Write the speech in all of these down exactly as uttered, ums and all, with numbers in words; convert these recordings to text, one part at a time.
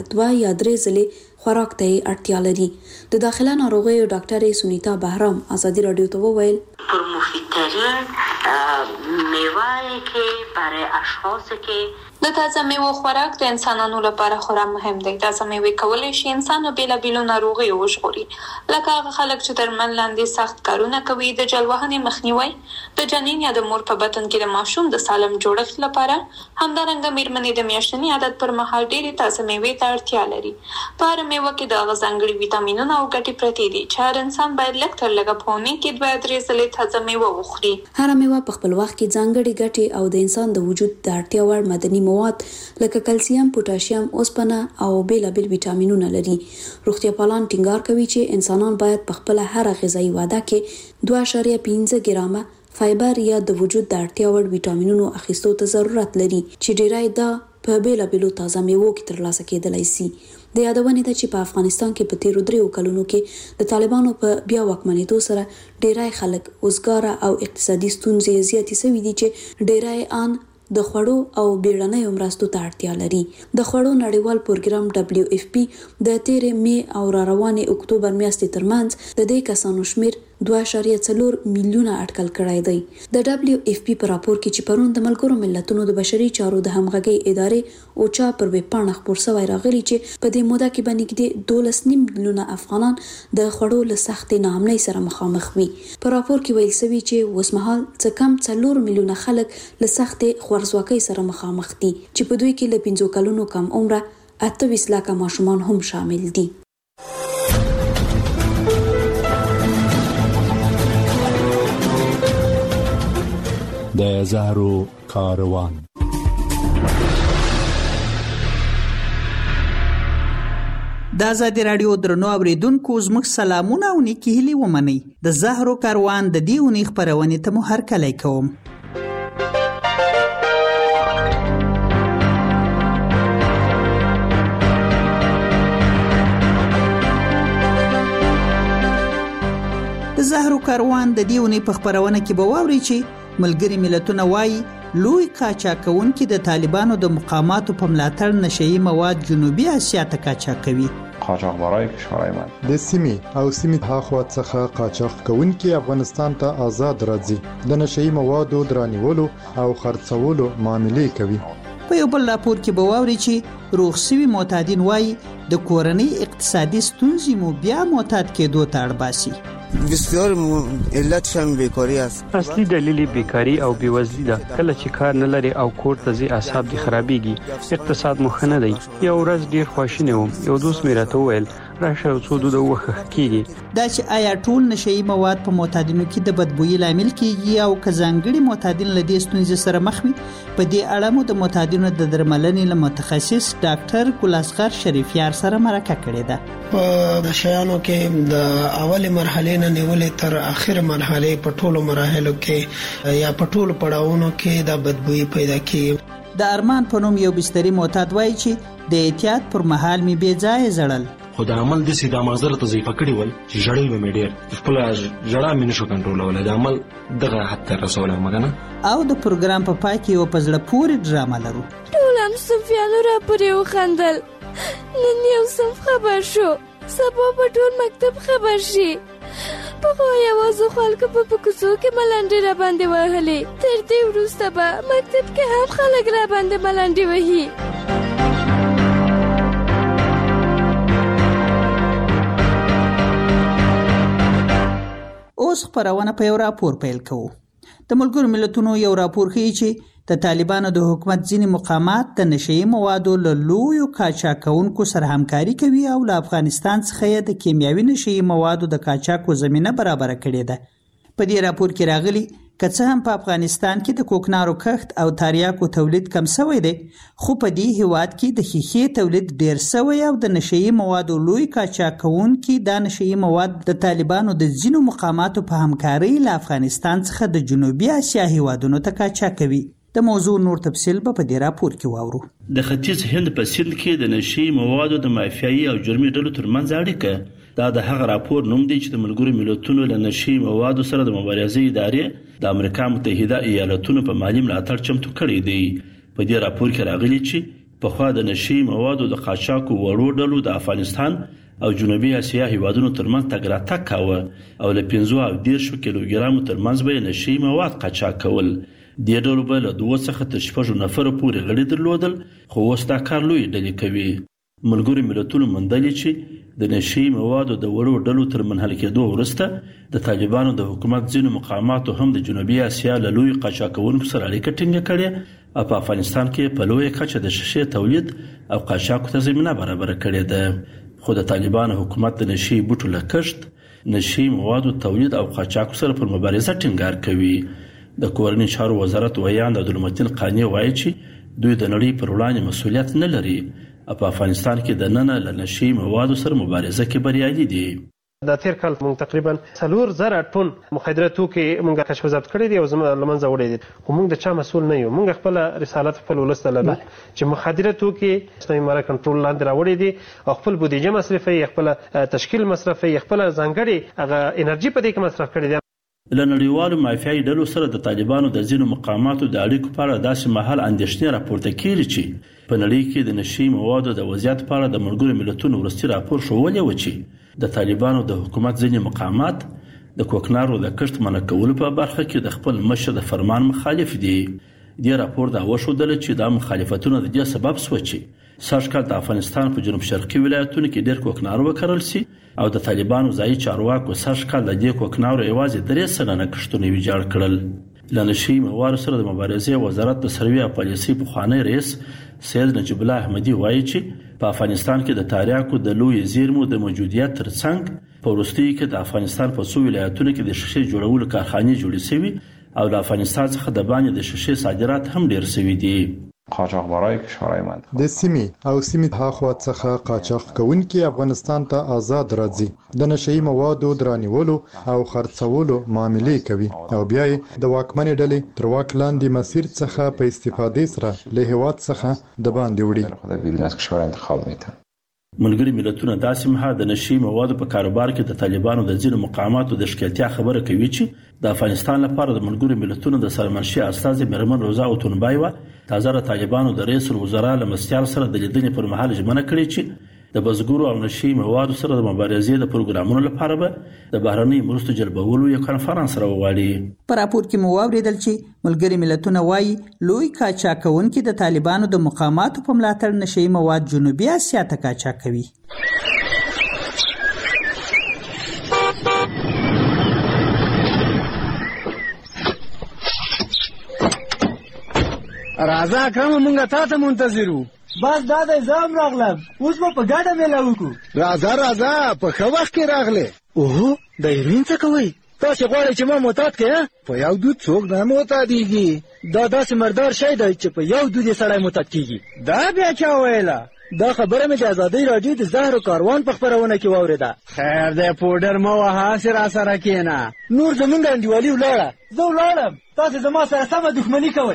دوه یا درې ځلې خوراک ته اړتیا لري. د داخله ناروغیو ډاکټر سونیتا بهرام ازادي رادیو ته وویل پر مفیدترین میوه که برای اشخاص که د تازه میوو خوراک د انسانانو لپاره خورا مهم دی. تازه میوې کولی شي انسان له بیلابیلو ناروغیو وژغوري، لکه هغه خلک چې درمل لاندې سخت کارونه کوي، د جلوهنې مخنیوی، د جنین یا د مور په بطن کې د ماشوم د سالم جوړښت لپاره. همدارنګه میرمنې د میاشتني عادت پر مهال ډېرې تازه میوې ته اړتیا لري. په هره میوه کې د هغه ځانګړي ویټامینونه او ګټې پرتې دي چې هر انسان باید لږ تر لږه په اونۍ کې دوه درې ځلې تازه میوه وخوري. هره میوه په خپل وخت کې ځانګړي ګټې او د انسان د وجود د اړتیا وړ مدني مواد لکه کلسیم، پوتاشیم، اوسپنه او بیلابیل ویټامینونه لري. روغتیا پالان ټینګار کوي چې انسانان باید په خپل هر غذایي وعده کې دوه اعشاریه پنځه ګرامه فایبر یا د وجود د اړتیا وړ ویټامینونو اخیستو ته ضرورت لري چې ډیری دا په بیلابیلو تازه میوو کې ترلاسه کېدلی سي. د یادونې ده چې په افغانستان کې په تیرو دریو کلونو کې د طالبانو په بیا واکمنېدو سره ډیری خلک وزګاره او اقتصادي ستونزې زیاتې شوي دي چې ډیری ان د خوړو او بیړنیو مرستو ته اړتیا لري. د خوړو نړیوال پروګرام دبلیو اف پی د تیرې مې او را روانې اکتوبر میاشتې ترمنځ د دې کسانو شمیر دوه اعشاریه څلور میلیونه اټکل کړی دی. د دبلیو اف پی په راپور کې چې پرون د ملګرو ملتونو د بشري چارو د همغږۍ ادارې اوچا پر ویب پاڼه خپور شوی راغلی چې په دې موده کې به نږدې دولس نیم میلیونه افغانان د خوړو له سختې ناامنۍ سره مخامخ وي. په راپور کې ویل شوي چې اوسمهال څه کم څلور میلیونه خلک له سختې خوارځواکۍ سره مخامخ دي چې په دوی کې له پنځو کلونو کم عمره اته ویشت لکه ماشومان هم شامل دي. د زهرو کاروان. د آزادي رادیو درنو اوریدونکو زموږ سلامونه او نیکی هیلې ومنئ. د زهرو کاروان د دې اونۍ خپرونې ته مو هرکلی کوم. د زهرو کاروان د دې اونۍ په خپرونه کې به واورئ چې ملګري ملتونه وایي لوی قاچاقونکي د طالبانو د مقاماتو په ملاتړ نشئی مواد جنوبي اسیا ته قاچاق کوي. قاچاقبرای کشورهای من د سیمې او سیمې هاخوا څخه قاچاق کوونکي افغانستان ته آزاد راځي، د نشئی موادو درانیولو او خرڅولو معاملې کوي. په یو بل راپور کې به واورئ چې روغ شوي معتادین وایي د کورنۍ اقتصادي ستونزې مو بیا معتاد کېدو ته اړ باسي. بسیار علتش هم بیکاری است. اصلي دلیل بیکاری او بیوزلی ده. کله چې کار نه لري او کور ته ځي اعصاب دي خرابېږي، اقتصاد مخ نه دی. یو ورځ ډیر خواشینی وم، یو دوست مې راته وویل راشه څو دوده وخه کېږي. دا چې آیا ټول نشئی مواد په معتادینو کې د بدبویي لامل کېږي او که ځانګړي معتادین له دې ستونزې سره مخ وي؟ په دې اړه مو د معتادینو د درملنې له متخصص ډاکټر ګلاسغر شریفیار سره مرکه کړې ده. په د شیانو کې د اولې مرحلې نه نیولې تر اخر مرحلې په ټولو مراحلو کې یا په ټولو پړاوونو کې د بدبویي پیدا کیږي. د ارمان په نوم یو بستري معتاد وایي چې د احتیاط پر مهال می بې ځای زړل. خو د عمل د سیده مازر ته ضعیفه کړی ول چې جړل مې ډېر خپل جړا مې نشو کنټرولولای. د عمل دغه حد ته رسول مګنه. او د پروګرام په پای کې یو پزړه پورې ډرامه لرو. ټول هم صفیانو را پورې وخندل. نن یو صف خبر شو، سبا په ټول مکتب خبر شي. په خو یوازې خلکو په کوڅو کې ملنډې را باندې وهلې. تر دې وروسته به مکتب کې هم خلک را باندې ملنډې وهي. اوس خبرونه په یو راپور پیل کوو. د ملګرو ملتونو یو راپور ښیي چې د طالبانو د حکومت ځینې مقامات د نشئی موادو له لویو قاچاقونکو سره همکاري کوي او له افغانستان څخه یې د کیمیاوي نشئی موادو د قاچاقو زمینه برابره کړې ده. په دې راپور کې راغلي که څه هم په افغانستان کې د کوکنارو کښت او تریاکو تولید کم شوی دی، خو په دې هیواد کې د ښیښې تولید ډیر شوی او د نشئی موادو لوی قاچاقونکي دا نشئی مواد د طالبانو د ځینو مقاماتو په همکارۍ له افغانستان څخه د جنوبي اسیا هیوادونو ته قاچاق کوي. د موضوع نور تفصیل به په دې راپور کې واورو. د ختیځ هند په سند کې د نشئی موادو د مافیایي او جرمي ډلو ترمنځ اړیکه. دا د هغه راپور نوم دی چې د ملګرو ملتونو له نشئی موادو سره د مبارزې ادارې د امریکا متحده ایالاتونو په مالي ملاتړ چمتو کړی دی. په دې راپور کې راغلي چې پخوا د نشي موادو د قاچاقو وړو ډلو د افغانستان او جنوبي اسیا هیوادونو ترمنځ تګ راتګ کاوه او له پنځه او دېرش کیلوګرامو ترمنځ به نشي مواد قاچاق کول. دې ډلو به له دوه څخه تر شپږو نفرو پورې غړي درلودل، خو اوس دا کار لوی ډلې کوي. ملګرو ملتونو موندلي چې د نشي موادو د وړو ډلو تر منحل کېدو وروسته د طالبانو د حکومت ځینو مقاماتو هم د جنوبي اسیا له لوی قاچاقونکو سره اړیکه ټینګه کړې او په افغانستان کې په لویه کچه د شیشې تولید او قاچاقو ته زمینه برابره کړې ده. خو د طالبانو حکومت د نشي بوټو له کښت، نشي موادو تولید او قاچاقو سره پر مبارزه ټینګار کوي. د کورني چارو وزارت ویاند عبدالمتین قانی وایي چې دوی د نړۍ پر وړاندې مسؤلیت نه لري او په افغانستان کې د ننه له نشي موادو سره مبارزه کې بریالي دي. د تیر کال موږ تقریبا څلور زره ټن مخدره توکي موږ کشف ضبط کړي دي او زموږ لمنځه وړي دي، خو موږ د چا مسؤل نه یو. موږ خپل رسالت خپل ولس ته لرو چې مخدره توکي اسلامي امارت کنټرول لاندې راوړي دي او خپل بودیجه مصرفي، خپل تشکیل مصرفي، خپل ځانګړي هغه انرژي په دې کې مصرف کړي دي. له نړیوالو مافیایي ډلو سره د طالبانو د ځینو مقاماتو د اړیکو په اړه داسې مهال اندېښنې راپورته کېږي چې په نړۍ کې د نشي موادو د وضعیت په اړه د ملګرو ملتونو وروستي راپور ښوولی و چې د طالبانو د حکومت ځینې مقامات د کوکنارو د کښت منع کولو په برخه کې د خپل مشر د فرمان مخالف دي. دې راپور دا وښودله چې دا مخالفتونه د دې سبب شو چې سږ کال د افغانستان په جنوب شرقي ولایتونو کې ډېر کوکنار وکرل شي او د طالبانو ځایي چارواکو سږ کال د دې کوکنارو یوازې درې سلنه کښتونه ویجاړ کړل. له نشي موادو سره د مبارزې وزارت د سروې او پالیسۍ پخوانی رئیس سید نجیب الله احمدي وایي چې په افغانستان کې د تاریاکو د لوی زیرمو د موجودیت ترڅنګ په وروستیو کې د افغانستان په څو ولایتونو کې د شیشې جوړولو کارخانې جوړې شوي او له افغانستان څخه د باندې د شیشې صادرات هم ډېر شوي دي. قاچاقبرای کشورهای منطقه د سیمې او سیمې هاخوا څخه قاچاق کوونکي افغانستان ته آزاد راځي، د نشئی موادو درانیولو او خرڅولو معاملې کوي او بیا د واکمنې ډلې تر واک لاندې مسیر څخه په استفادې سره له هیواد څخه د باندې وړي. بیرون از کشور انتخاب میتن. ملګري ملتونه داسې مهال د نشي موادو په کاروبار کې د طالبانو د ځینو مقاماتو د ښکېلتیا خبره کوي چې د افغانستان لپاره د ملګرو ملتونو د سرمنشي استازي میرمن روزا اوتونبایوا تازه د طالبانو د رئیس الوزرا له مرستیال سره د لیدنې پر مهال ژمنه کړې چې د بزګرو او نشي موادو سره د مبارزې د پروګرامونو لپاره به د بهرنۍ مرستو جلبولو یو کنفرانس راوغواړي. په راپور کې مو واوریدل چې ملګري ملتونه وایي لوی قاچاقونکي د طالبانو د مقاماتو په ملاتړ نشي مواد جنوبي اسیا ته قاچاق کوي. راځه اکرم مونږه تا ته منتظر وو. بس دا د ځام راغلم، اوس به په ګډه میله وکړو. راځه راځه په ښه وخت کې راغلې. اوهو د هیروین څه کوئ؟ تاسې غواړئ چې ما معتاد کړې؟ په یو دود څوک نه معتادېږي. دا داسې مردار شی دی چې په یو دود یې سړی معتاد کېږي. دا بیا چا ویله؟ دا خبره مې د ازادۍ راډیو د زهرو کاروان په خپرونه کې واورېده. خیر دی پوډر مه وهه، هسې راسره کښېنه. نور زمونږ انډیوالي ولاړه. زه ولاړم، تاسې زما سره سمه دښمني کوئ.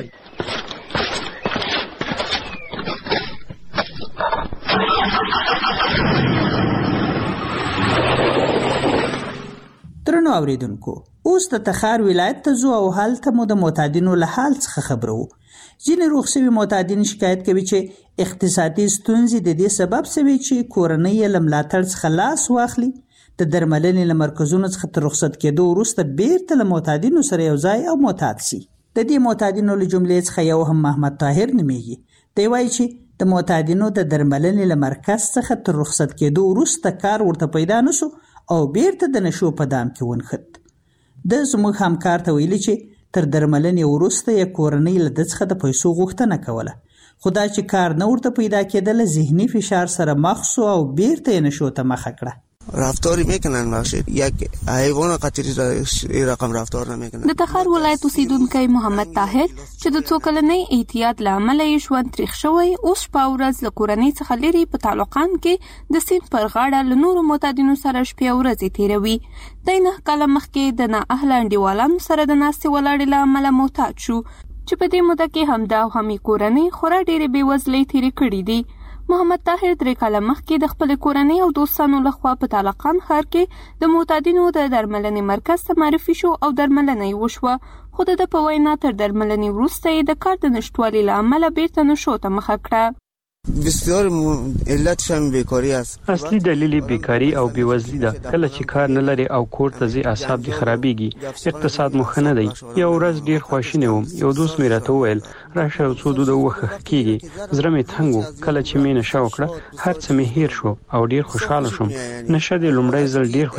درنو اوریدونکو، اوس د تخار ولایت ته ځو او هلته مو د معتادینو له حال څخه خبرو. ځینې روغ شوي معتادین شکایت کوي چې اقتصادي ستونزې د دې سبب شوي چې کورنۍ یې له ملاتړ څخه لاس واخلي. د درملنې له مرکزونو څخه تر رخصت کېدو وروسته بیرته له معتادینو سره یو ځای او معتاد شي. د دې معتادینو له جملې څخه یو هم محمد طاهر نومیږي. دی وایي چې د معتادینو د درملنې له مرکز څخه تر رخصت کېدو وروسته کار ورته پیدا نشو او بیرته د نشو په دام کې ونښت. د زموږ همکار ته ویلي چې تر درملنې وروسته یې کورنۍ له ده څخه د پیسو غوښتنه کوله، خو دا چې کار نه ورته پیدا کېدله ذهني فشار سره مخ شو او بیرته یې نشو ته مخه کړه. رفتاری میکنن بخشید یک حیوان قطری رقم رفتار نمیکنن. د تخار ولایت اوسیدونکی محمد طاهر چې د څو کلنۍ احتیاط له امله یې ژوند تریخ شوی، اوس شپه ورځ له کورنۍ څخه لرې په تعلقان کې د سیند پر غاړه له نورو معتادینو سره شپې او ورځې تیروي. دی نه کاله مخکې د نااهله انډیوالانو سره د ناستې ولاړې له امله معتاد شو چې په دې موده کې همدا او همې کورنۍ خورا ډېرې بېوزلۍ تیرې کړي دي. محمد طاهر درې کاله مخکې د خپلې کورنۍ او دوستانو لخوا په طالقان ښار کې د معتادینو د درملنې مرکز ته معرفي شو او درملنه یې وشوه، خو د ده په وینا تر درملنې وروسته یې د کار د نشتوالي له امله بیرته نشو ته مخه کړه. بسیار علتش هم بیکاری است. اصلي دلیل بیکاری او بیوزلی ده. کله چې کار نه لري او کور ته ځي اعصاب دي خرابېږي، اقتصاد مو ښه نه دی. یو ورځ ډیر خواشینی وم، یو دوست مې راته وویل راشه یو څو دوده وخه کېږي. زړه مې تنګ و. کله چې مې نشه وکړه هر څه مې هیر شو او ډیر خوشاله شوم. نشه د لومړی ځل ډیر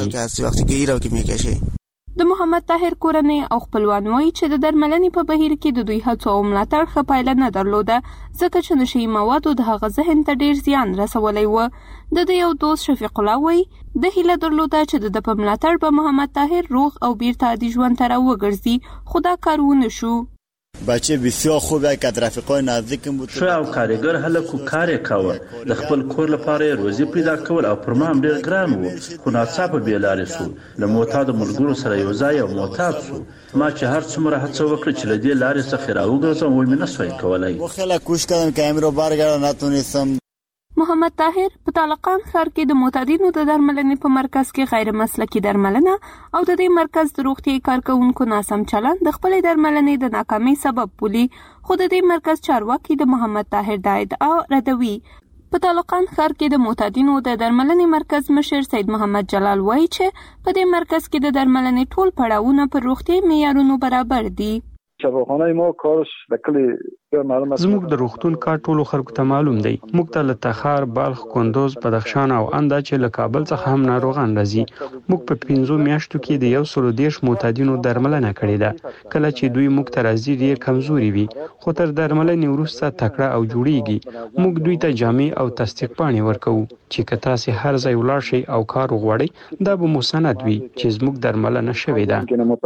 خوښېږي. د محمد طاهر کورنۍ او خپلوان وایي چې د درملنې په بهیر کې د دوی هڅو او ملاتړ ښه پایله نه درلوده، ځکه چې نشهیي موادو د هغه ذهن ته ډیر زیان رسولی و. د ده یو دوست شفیق الله وایي د هیله درلوده چې د ده په ملاتړ به محمد طاهر روغ او بیرته عادي ژوند ته راوګرځي، خو دا کار ونه شو. بچه بسیار خوبه که در رفیقای نزدیکم بود. ښه او کارګر هلک و، کار یې کاوه. د خپل کور لپاره یې روزي پیدا کول او پر ما هم ډېر ګران و، خو ناڅاپه بې لارې سو. له معتادو ملګرو سره یو ځای او معتاد سو. ما چې هر څومره هڅه وکړه چې له دې لارې څخه راوګرځم وایي مې نه سوای کولی. خیلی کوشش کردم که امیر رو برگردم نتونستم. محمد طاهر په طالقان ښار کې د معتادینو د درملنې په مرکز کې غیر مسلکي درملنه او د دې مرکز د روغتیايي کارکونکو ناسم چلند د خپلې درملنې د ناکامۍ سبب بولي، خو د دې مرکز چارواکي د محمد طاهر د ادعا ردوي. په طالقان ښار کې د معتادینو د درملنې مرکز مشر سید محمد جلال وایي چې په دې مرکز کې د درملنې ټول پړاوونه پر روغتیايي معیارونو برابر دي. شفاخانه ما کارش د کلی معلومه زموږ د روغتون کار ټولو خلکو ته معلوم دی. موږ ته له تخار، بلخ، کندوز، بدخشان او اندا چې له کابل څخه هم ناروغان راځي. موږ په پنځو میاشتو کې د یو سل دېرش معتادینو درملنه کړې ده. کله چې دوی موږ ته راځي ډېر کمزوري وي، خو تر درملنې وروسته تکړه او جوړیږي. موږ دوی ته جامې او تصدیق پاڼې ورکوو چې که تاسې هر ځای ولاړ شئ او کار وغواړئ دا به مو سند وي چې زموږ درملنه شوې ده.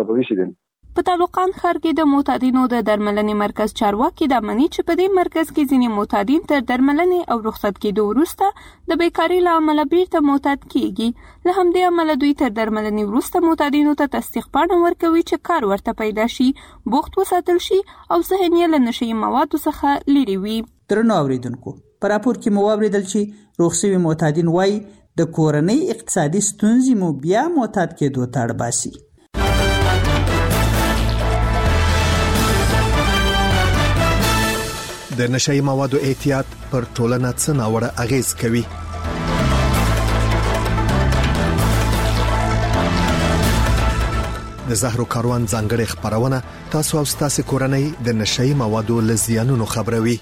په طالقان ښار کې د معتادینو د درملنې مرکز چارواکي دا مني چې په دې مرکز کې ځینې معتادین تر درملنې او رخصت کېدو وروسته د بیکارۍ له امله بیرته معتاد کیږي. له همدې امله دوی تر درملنې وروسته معتادینو ته تصدیق پاڼه ورکوي چې کار ورته پیدا شي، بوخت وساتل شي او ذهن یې له نشهیي موادو څخه لرې وي. درنو اوریدونکو، په راپور کې مو واوریدل چې روغ شوي معتادین وایي د کورنۍ اقتصادي ستونزې مو بیا معتاد کېدو ته اړ باسي. د نشهیي موادو احتیاط پر ټولنه څه ناوړه اغیز کوي؟ د زهرو کاروان ځانګړې خبرونه تاسو او تاسو کورنۍ د نشهیي موادو له زیانونو خبروي.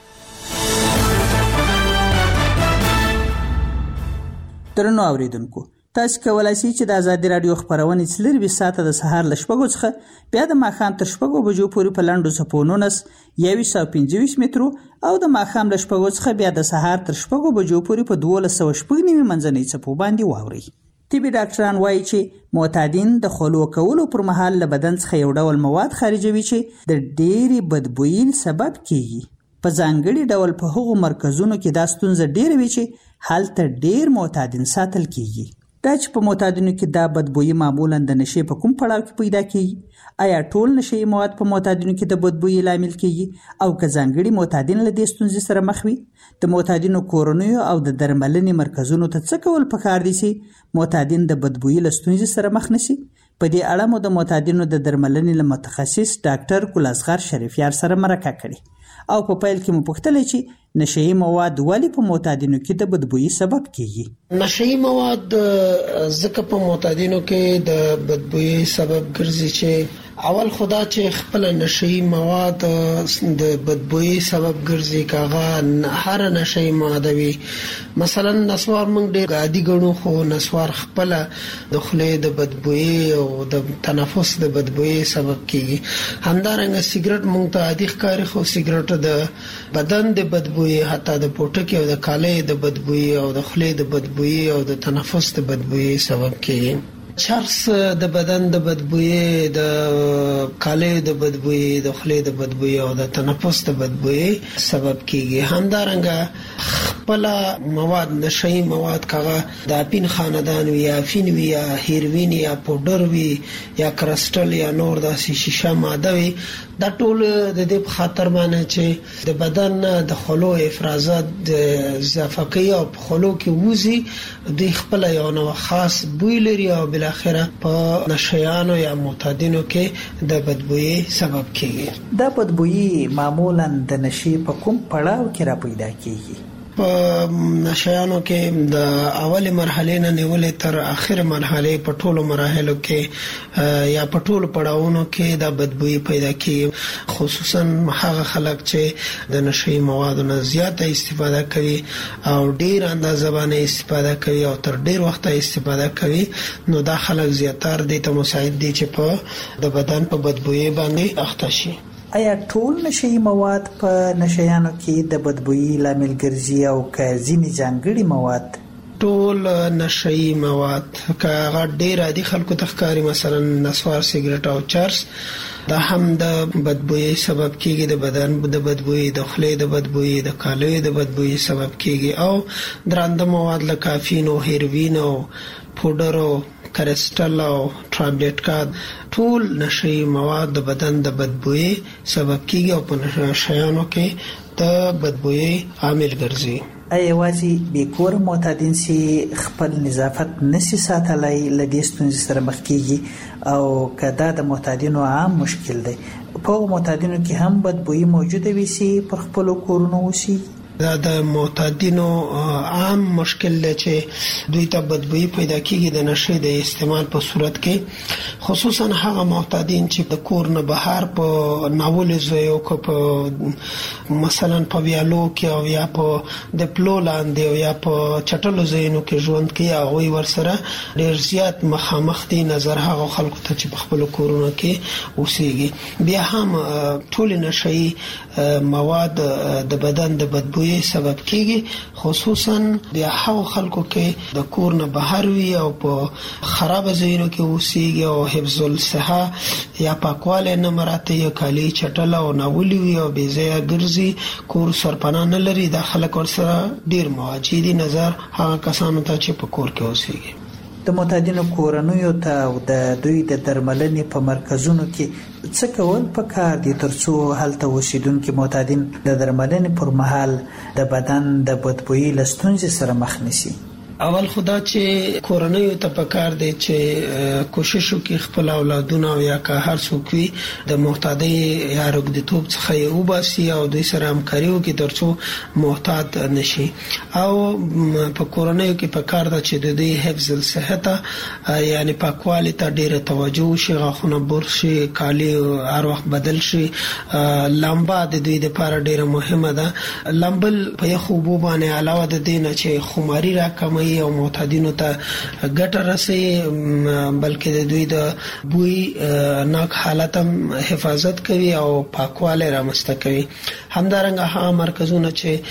درنو اوریدونکو، تاسو کولای شئ چې د ازادي رادیو خبرونه څلور ساعته د سهار ل شپږو څخه بیا د ماښام تر شپږو بجو پورې په لاندو سپونونس یو سل پنځه مترو او د ماښام ل شپږو څخه بیا د سهار تر شپږو بجو پورې په دوه سوه شپږ نیمه منځنۍ څپو باندې واوري. طبي ډاکټران وایي چې معتادین د خلو کولو پر مهال له بدن څخه یو ډول مواد خارجوي چې د ډېری بدبویي سبب کیږي. په ځانګړي ډول په هغو مرکزونو کې دا ستونزه ډېره وي چې هلته ډېر معتادین ساتل کیږي. دا چې په معتادینو کې دا بدبویي معمولا د نشې په کوم پړاو کې پیدا کیږي؟ آیا ټول نشهیي مواد په معتادینو کې د بدبویي لامل کیږي او که ځانګړي معتادین له دې ستونزې سره مخ وي؟ د معتادینو کورنیو او د درملنې مرکزونو ته څه کول پکار دي چې معتادین د بدبویي له ستونزې سره مخ نشي؟ په دې اړه مو د معتادینو د درملنې له متخصص ډاکټر ګل اصغر شریفیار سره مرکه کړې او په پیل کې مو پوښتلې چې نشهیي مواد ولې په معتادینو کې د بدبویي سبب کیږي؟ نشهیي مواد ځکه په معتادینو کې د بدبویي سبب ګرځي چې اول خدا چې خپل نشهیي مواد د بدبویي سبب ګرځي، کاغه هر نشهیي ماده وي. مثلا نسوار موږ ډېر عادي ګڼو، خو نسوار خپل د خولې د بدبویي او د تنفس د بدبویي سبب کیږي. همدارنګه سیګریټ موږ ته عادي ښکاري، خو سیګریټ د بدن د بدبویي، حتی د پوټکي او د کالي د بدبویي او د خولې د بدبویي او د تنفس د بدبویي سبب کیږي. چرس د بدن د بدبویي، د کالي د بدبویي، د خولې د بدبویي او د تنفس د بدبویي سبب کیږي. همدارنګه خپل مواد نشهیي مواد کاغه د اپین خاندان وي، یا افین وي، یا هیروین، یا پودر وي، یا کرسټل، یا نور د شیشه ماده وي. دا ټول د دې په خاطر باندې چې د بدن د خلو افرازات اضافه کوي او په خلو کې وځي، د خپل یو نو خاص بوی لري او بل اخره په نشهیانو یا معتادینو کې د بدبویي سبب کیږي. دا بدبویي معمولا د نشې په کوم پړاو کې را پیدا کیږي؟ په نشایانو کې د اول مرحله نه نیولې تر اخر مرحله په ټولو مراحلو کې یا په ټولو پړاوونو کې د بدبوئی پیدا کیږي، خصوصا هغه خلک چې د نشئی موادو نه زیاته استفاده کوي او ډیر اندازه باندې استفاده کوي او تر ډیر وخت استفاده کوي، نو دا خلک زیاتره د ته مساعد دي چې په د بدن په بدبوئی باندې اخته شي. آیا ټول نشئی مواد په نشیانو کې د بدبوئی لامل ګرځي او که ځینې ځانګړي مواد؟ ټول نشئی مواد که هغه ډیر عادي خلکو ته ښکاري، مثلا نسوار، سیګریټ او چرس، دا هم د بدبوئی سبب کیږي، د بدن د بدبوئی، د خولې د بدبوئی، د کالیو د بدبوئی سبب کیږي، او درانده مواد لکه کافین او هیروین او پودر او کرسټل او ټابلیټ کا ټول نشئی مواد د بدن د بدبوئی سبب کیږي او په نشیانو کې د بدبوئی عامل ګرځي. آیا یوازې بیکور معتادین سي خپل نظافت نسی ساتلای لدې ستونزې سره مخ کیږي او کدا د معتادینو عام مشکل دی؟ په معتادینو کې هم بدبوئی موجوده وي سي پر خپل کورونو وسی؟ دا د معتادینو عام مشکل دی چې دوی ته بدبوئی پیدا کیږي د نشې د استعمال په صورت کې، خصوصا هغه معتادین چې د کور نه بهر په ناول ځایو کې په مثلا په ویالو کې او یا په د پلو لاندې او یا په چټلو ځایونو کې ژوند کوي، هغوی ورسره ډیر زیات مخامخ دي نظر هغه خلکو ته چې په خپل کورونو کې اوسېږي. بیا هم ټول نشئی مواد د بدن د بدبوئی سبب کیږي، خصوصا بیا هغه خلکو کې د کور نه بهر وي او په خراب ځایونو کې اوسېږي او حفظ الصحه یا پاکواله نه مراته یا کالی چټل او ناولي وي او بې ځایه ګرځي، کور سرپناه نه لري، دا خلک ورسره ډیر مواجه دي نظر هغه کسانو ته چې په کور کې اوسېږي. د معتادینو کورنیو ته او د دوی د درملنې په مرکزونو کې څه کول پکار دي ترڅو هلته اوسیدونکي معتادین د درملنې پر مهال د بدن د بدبوئی له ستونزې سره مخ نشي؟ اول خدا چې کورنیو ته پکار دی چې کوشش وکړي خپل اولادونه او یا که هر څوک وي د معتادی یا رګدتوب څخه یې وباسي او دوی سره همکاري وکړي ترڅو معتاد نشي، او په کورنیو کې پکار ده چې د دوی حفظ الصحه یعنی پاکوالي ته ډیره توجه وشي، غاښونه برش شي، کالي هر وخت بدل شي، لامبا د دوی لپاره ډیره مهمه ده. لامبل په یخو اوبو باندې علاوه د دې نه چې خماري راکموي او معتادینو ته ګټه رسي، بلکې د دوی د بوی ناک حالت هم حفاظت کوي او پاکواله رامنځته کوي. همدارنګه هغه مرکزونه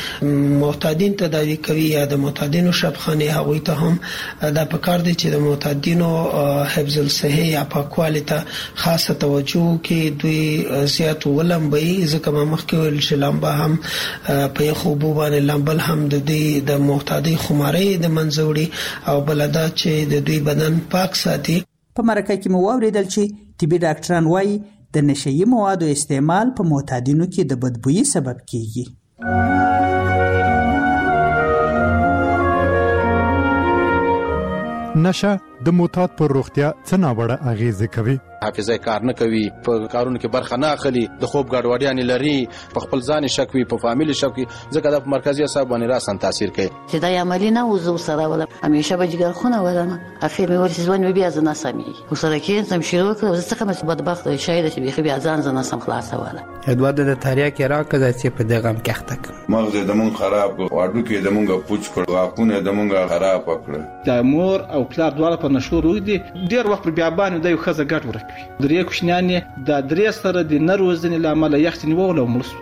چې معتادین تداوی کوي یا د معتادینو شفخانه هغوی ته هم دا پکار دي چې د معتادینو حفظ الصحه یا پاکواله ته خاصه توجه کوي، دوی زیات ولمبي، ځکه ما مخکې ویل چې لامبا هم په یخو اوبو باندې لامبل هم د دې د معتادی خماري د منځوړي او بلدا چې د دوی بدن پاک ساتي. په مرکه کې مو اوریدل چې طبي ډاکټران وایي د نشئی موادو استعمال په معتادینو کې د بدبوئی سبب کیږي. نشه د معتاد پر روغتیا څه ناوړه اغیزه کوي؟ حافظه کار نه کوي، په کارونو کې برخه نه اخلي، د خوب ګډوډیان لري، په خپل ځان شک وي، په فامیل شک وي، ځکه د مرکزي اعصاب باندې راسن تاثیر کوي. چې دا عملی نه وزو سره ولا همیشه به جګر خونه ولنه اخر مې ورسې ځوان بیا ځنه سمي وسره کې سم شروع کړ، زه څنګه مې بدبخت شاید چې بيخي بیا ځان ځنه سم خلاص ولا ادوار د تاریا کې راکړه چې په دغه م کې تک مغز د مون خراب واډو کې د مونږه پوچ کړ، واقونه د مونږه خراب کړ. د مور او پلار دواړه په نشو روي دي، ډیر وخت پر بیابان د یو خزه ګټ ورکوي، درې کوشنیان د درې سره د نروزنې لامل یخت نیول او ملس.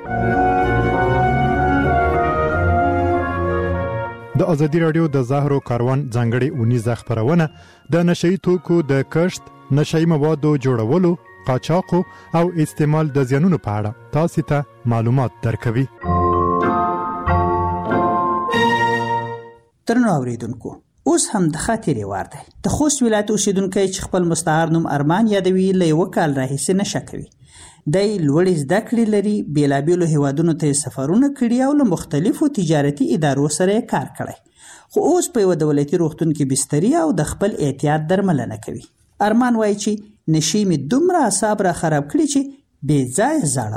د ازادي رادیو د زهرو کاروان ځانګړي اونیزه خبرونه د نشئی توکو د کشت، نشئی موادو جوړولو، قاچاق او استعمال د زیانونو په اړه تاسو ته معلومات درکوي. ترنو اوریدونکو، اوس هم د خاطرې وار دی. د خوست ولایت اوسیدونکی چې خپل مستعار نوم ارمان یادوي له یو کال راهیسې نشه کوي. دی لوړې زده کړې لري، بیلابیلو هیوادونو ته سفرونه کړي او له مختلفو تجارتي ادارو سره کار کړی، خو اوس په یو دولتي روغتون کې بستري او د خپل احتیاط درملنه کوي. ارمان وایي چې نشې مې دومره اعصاب را خراب کړي چې بې ځایه زړم،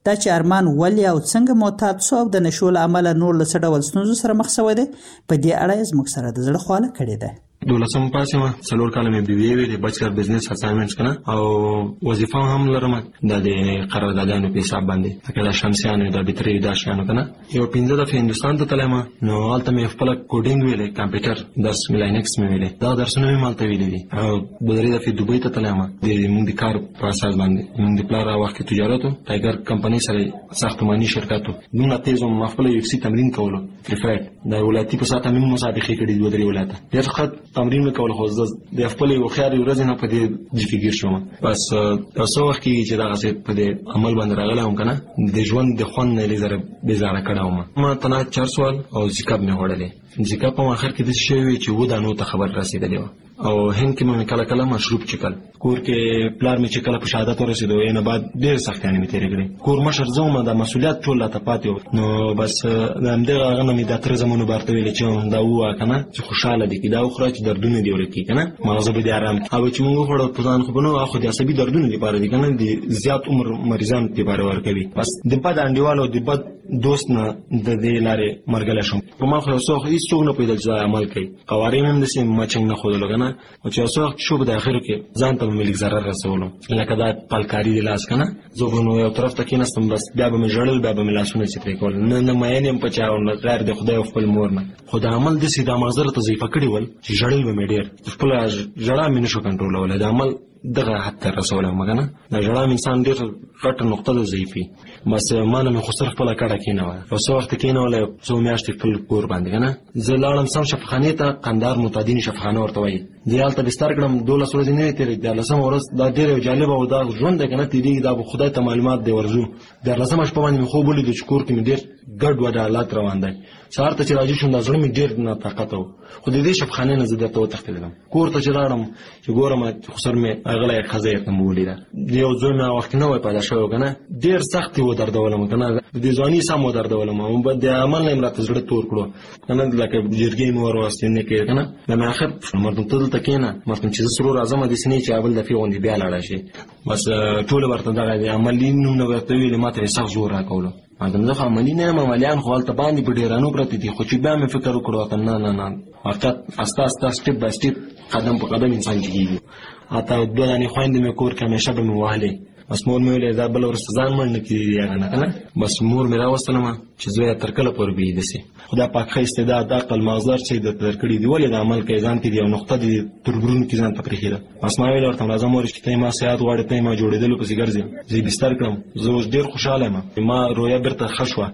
دا چې ارمان ولې او څنګه معتاد شو او د نشو له امله نور له څه ډول ستونزو سره مخ شوی دی، په دې اړه یې زموږ سره د زړه خواله کړې ده. دولسم پاس یم، څلور کاله مې بي بي اې ویلې، بچلر بزنس اساینمنټس کنه، او وظیفه هم لرم د دې قراردادانو په حساب باندې، لکه د شمسیانو د بتري د شانو کنه. یو پنځه دفعې هندستان ته تلم، نو هلته مې خپل کوډینګ ویلې، کمپیوټر درس مې لاینکس مې ویلې، دا درسونه مې مالته ویلې دي. او درې دفعې دوبۍ ته تلم د موږ د کار په اساس باندې. موږ د پلار وخت تجارت او ټایګر کمپنی سره ساختماني شرکت موږ تیزو خپل یو سی تمرین کولو، پریفیټ د ولایتي په ساته موږ مسابقې کړې دوه درې ولایت ډېر خط تمرین وکول. خو د خپل یو خیال ورځ نه په دې ځکه ګیر شوم. بس تاسو وخت کې چې دا غسه په دې عمل باندې راغلم کنه، د ژوند د خوند نه لزر بیزاره کړم. ما تنا چار سوال او ذکر مې وړلې. ذکر په اخر کې د شی وی چې و دا نو ته خبر رسیدلې و، او هند کې مې کله کله مشروب چکل، کور کې پلار مې چې کله په شهادت ورسېدو یې نه بعد ډېر سختیانې مې تېرې کړې. کور مشر زوم د مسؤلیت ټول لا ته پاتې و، نو بس د همدغه هغه نه مې د تر زمونو بارته ویلې چې دا ووایه کنه چې خوشحاله دي کې دا وخوره چې دردونه دې ورکړي کنه، مغزه به دې ارام کړي. او چې موږ وخوړو په ځان خو به نو خو د عصبي دردونو دپاره دي کنه، د زیات عمر مریضانو دپاره ورکوي. بس د بد انډیوالو د بد دوست نه د دې لارې مرګله شم. په ما خو یو څوک هېڅوک نه پوهېدل چې دا عمل کوي. قوارې مې هم داسې مچنګ نه ښودلو که نه، او چې یو څه وخت شو به د اخرو کې ځان ته به مې لږ ضرر رسولو، لکه دا پلکاري د لاس که نه. زه به نو یو طرف ته کېناستم، بس بیا به مې ژړل، بیا به مې لاسونه چې پرې کول. نه نه مین یم په چا او نه غیر د خدای او خپل مور نه. خو د عمل داسې دا مغزه راته ضعیفه کړي ول چې ژړل به مې ډېر، خپله ژړا مې نه شو کنټرولولی. د عمل دغه حد ته رسولی وم که نه. د ژړا مې انسان ډېر غټه نقطه ده ضعیفي. بس ما نه مې خو صرف خپله کډه کېنوله، یو څه وخت کېنوله، یو څو میاشتې خپل کور باندې که نه. زه لاړم سم شفاخانې ته، قندهار معتادین شفاخانه ورته وایي. زه هلته بستر کړم، دولس ورځې نه وې تېرې. دیارلسمه ورځ دا ډېر یو جالبه او دا ژوند دی که نه تېرېږي، دا به خدای ته معلومات دی ورځو. دیارلسمه شپه باندې مې خوب ولیدو چې کور کې مې ډېر ګډ وډ حالات روان دی. سهار ته چې راجع شوم دا زړه مې ډېر ناطاقته و، خو د دې شفاخانې نه زه درته وتښتېدلم. کور ته چې لاړم چې ګورم خو سر مې اغلی ښځه یې ته مې ولیده. د یو زوی مې هغه وخت نه وی پیدا شوی که نه، ډېر سخت یې ودردولم که نه، د دې ځواني سم ودردولم. او د عمل نه یې م راته زړه تور کړو که نه، لکه جرګې مې ور واستې نه کړې که نه. بیا مې آخر مردم ته دلته کښېنه، مردم چې زه سرو راځم داسې نه چې بل دفعې غوندې بیا لاړه شي. بس ټوله ورته دغه د عملي نوم نه ورته ویلې، ما ته یې سخت زور راکولو. مادم زه خو عملي نه یم، عملیان خو هلته باندې په ډېرانو پرتې دي. خو چې بیا مې فکر وکړو ته نه نه نه حقیقت استه استه سټپ بای سټپ قدم په قدم انسان جګېږي. حتی دوه دانې خویندې مې کور کې همیشه به مې وهلې. بس مور مې ویلې دا بله ورسته ځان مړ نه کړي هغه نه که نه. بس مور مې راوستلمه چې زویه تر کله پورې به یې داسې خو دا پاک ښه استعداد عقل مغزدار چې درته درکړي دي، ولې دا عمل کوې ځان کې دي یو نقطه دي تر غرونو کې ځان ته پرېښې ده. بس ما ویل ورته راځه مورې چې ته یې ما صحت غواړې، ته یې ما جوړېدلو پسې ګرځې. زه یې بستر کړم، زه اوس ډېر خوشحاله یم، ما رویه بېرته ښه شوه.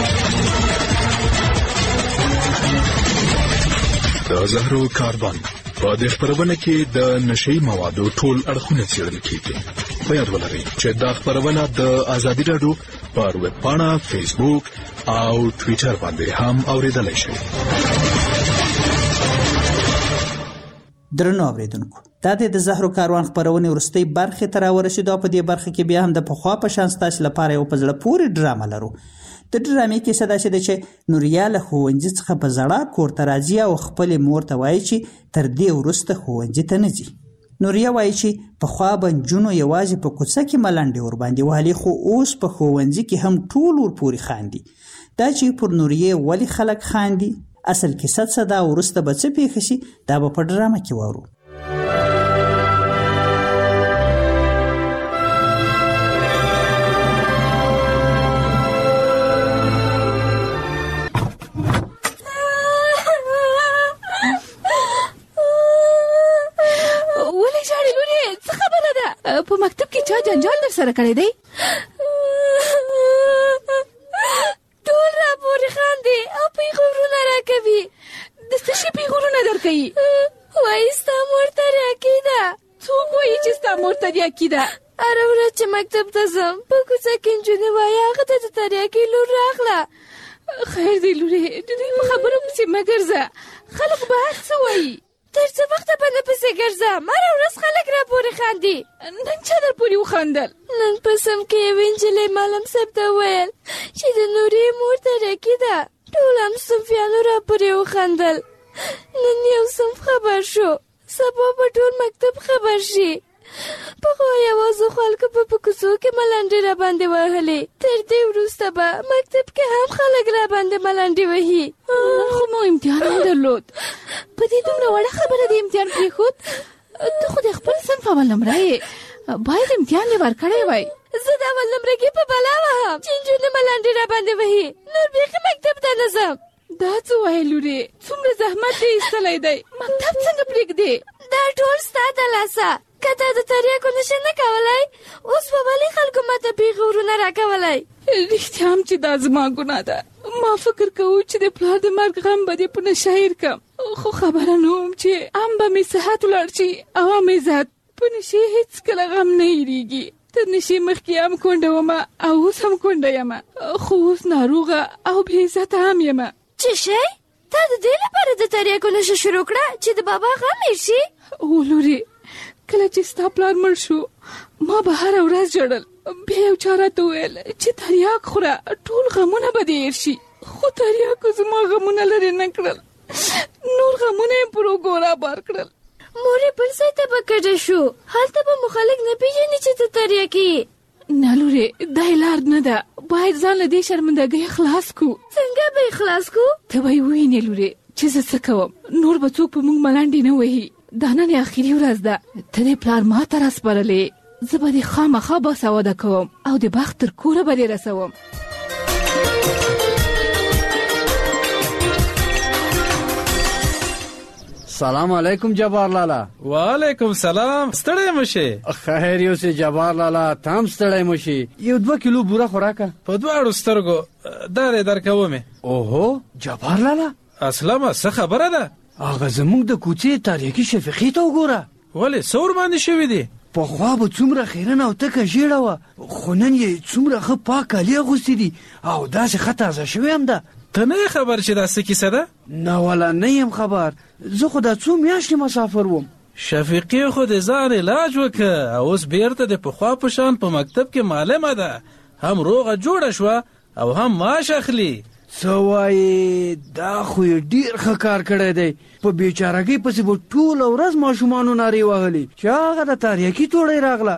د زهرو کاربن په دې خپرونه کې د نشئی موادو ټول اړخونه څېړل کېږي. په یاد ولرئ چې دا خپرونه د ازادي راډیو پر ویب پاڼه، فیسبوک او ټویټر باندې هم اورېدلی شئ. درنو اوریدونکو، دا د زهرو کاروان خپرونې وروستۍ برخې ته راورسېدو. په دې برخه کې بیا هم د پخوا په شان ستاسو لپاره یو په زړه پورې ډرامه لرو. د ډرامې کیسه داسې ده چې نوریا له ښوونځي څخه په زړه کور ته راځي او خپلې مور ته وایي چې تر دې وروسته ښوونځي ته نه ځي. نوریا وایي چې پخوا به نجونو یوازې په کوڅه کې ملنډې ورباندې وهلې، خو اوس په ښوونځي کې هم ټول ورپورې خاندي. دا چې پر نوریې ولې خلک خاندي، اصل کیسه څه ده، وروسته به څه پېښه شي، دا به په ډرامه کې واورو. په مکتب کې چا جنجال در سره کړی دی؟ ټول را پورې خاندي او پیغورونه راکوي. د څه شي پیغورونه درکوي؟ وایي ستا مور تریاکې ده. څوک وایي چې ستا مور تریاکې ده؟ هره ورځ چې مکتب ته ځم په کوڅه کې نجونې وایي هغه ته د تریاکې لور راغله. خیر دی لورې، د دوی په خبرو پسې مه ګرځه، خلک به هر څه وایي. تر څه وخته به نه پسې ګرځم؟ هره ورځ خلک را پورې خاندي. نن چا در پورې وخندل؟ نن په سم کې یوې نجلۍ معلم صاحب ته وویل چې د نورې مور تریاکې ده. ټول هم صنفیانو را پورې وخندل. نن یو صنف خبر شو، سبا به ټول مکتب خبر شي. په خو یوازې خلکو په کوڅو کې ملنډې را باندې وهلې. تر دې وروسته به مکتب کې هم خلک را باندې ملنډې وهي. خو مو امتحان هم درلود. په دې دومره وړه خبره د امتحان پرېښود. ته خو د خپل صنف اول نمره یې، باید امتحان یې ورکړی وای. زه د اول نمرګي په بلا وهم چې نجونې ملنډې را باندې وهي. نور بیخي مکتب ته نه ځم. دا څه وایې لورې؟ څومره زحمت دې ایستلی دی، مکتب څنګه پرېږدې؟ دا ټول ستا د لاسه. که تا د تریاکو نشه نه کولی، اوس به ولې خلکو ماته پیغې ورونه راکولی؟ رښتیا هم چې دا زما ګناه ده. ما فکر کوو چې د پلار د مرګ غم به دې په نشه هېر کړم، خو خبره نه وم چې ام به مې صحت ولاړ شي او ام عزت. په نشې هېڅکله غم نه هېرېږي. تر نشې مخکې هم کونډه ومه او اوس هم کونډه یمه، خو اوس ناروغه او بې عزته هم یمه. څه شی؟ تا د دې لپاره د تریاکو نشه شروع کړه چې د بابا غم هېر شي؟ او لورې، کله چې ستا پلار مړ شو ما به هره ورځ ژړل. بیا یو چا راته وویل چې تریاک خوره ټول غمونه به دې هېر شي. خو تریاکو زما غمونه لرې نه کړل، نور غمونه یې پر اوږو رابار کړل. مورې بل ځای ته به کډه شو، هلته به مو خلک نه پېژني چې ته تریاکي یې. نه لورې، دا یې لار نه ده. باید ځان له دې شرمندګۍ خلاص کړو. څنګه به یې خلاص کړو؟ ته به یې ووینې لورې چې زه څه کوم. نور به څوک په موږ ملنډې نه وهي. دا نن آخري ورځ ده. ته دې پلار ما ته راسپارلې، زه به دې خامخا باسواده کوم او د بخت تر کوره به دې رسوم. سلام علیکم جبار لالا. وعلیکم سلام. ستړی مشه؟ خیر یو سه جبار لالا، تام ستړی مشه. یو دوه کیلو بوره خوراکه په دواړو سترګو دارې درکومه. اوهو جبار لالا، اسلامه څه خبره ده؟ هغه زموږ د کوڅې تاریخي شفیقې ته وګوره. ولې څور باندې شوی دی؟ پخوا به څومره خیرنه او تکه ژیړه وه، خو نن یې څومره ښه پاک کالي اغوستي دي او داسې ښه تازه شوې هم ده. ته نه خبر چې دا څه کیسه ده؟ نه والا نه یم خبر. زه خو دا څو میاشتې مسافر وم. شفیقې خو د ځان علاج وکړه او اوس بیرته د پخوا په شان په مکتب کې معلمه ده، هم روغه جوړه شوه او هم معاش اخلي. څه وایې؟ دا خو یې ډېر ښه کار کړی دی. په بیچارګۍ پسې به ټوله ورځ ماشومانو نارې وهلې چې هغه د تاریکي توړۍ راغله.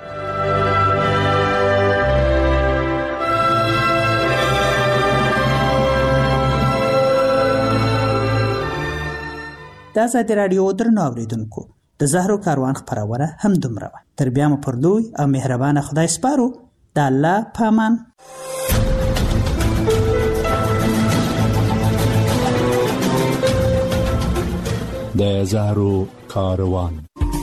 د ازادي راډیو درنو اوریدونکو، د زهرو کاروان خپرونه هم دومره وه. تر بیا مو پر لوی او مهربانه خدای سپارو. د الله په امان. د زهرو کاروان.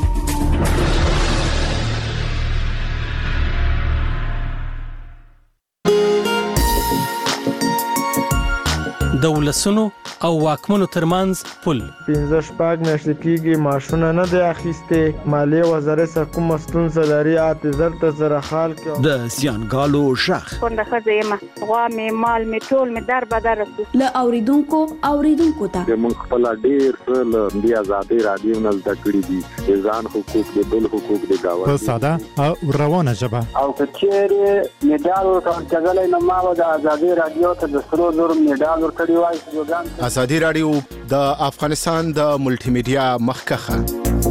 د ولسونو او واکمنو ترمنځ پل. پنځه شپږ میاشتې کېږي ماشونه نه دی اخیستې. مالیې وزارت سره کومه ستونزه لري، اته زر ته زره خال کې د زیانګالو شخ کونډه ښځه یم، غوا مې مال مې ټول مې در بدر رسو. له اوریدونکو اوریدونکو ته موږ خپل ډېر څه له دې ازادي راډیو نه زده کړي دي، د ځان حقوق د بل حقوق د گاوند په ساده او روانه ژبه. او که چیرې میډال ورکول کېدلی نو ما به د ازادي راډیو ته د سرو زرو میډال ورکړی وای. ازادي راډیو د افغانستان د ملټي میډیا مخکخه